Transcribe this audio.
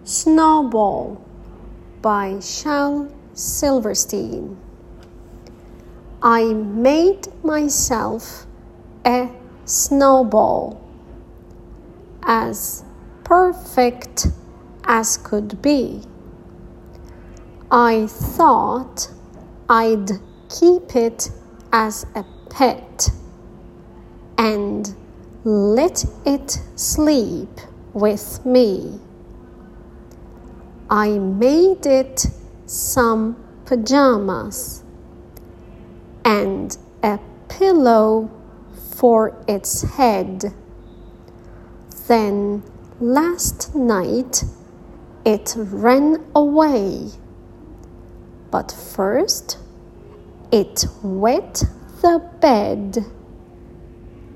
Snowball by Shel Silverstein. I made myself a snowball, as perfect as could be. I thought I'd keep it as a pet and let it sleep with me. I made it some pajamas and a pillow for its head. Then last night it ran away, but first it wet the bed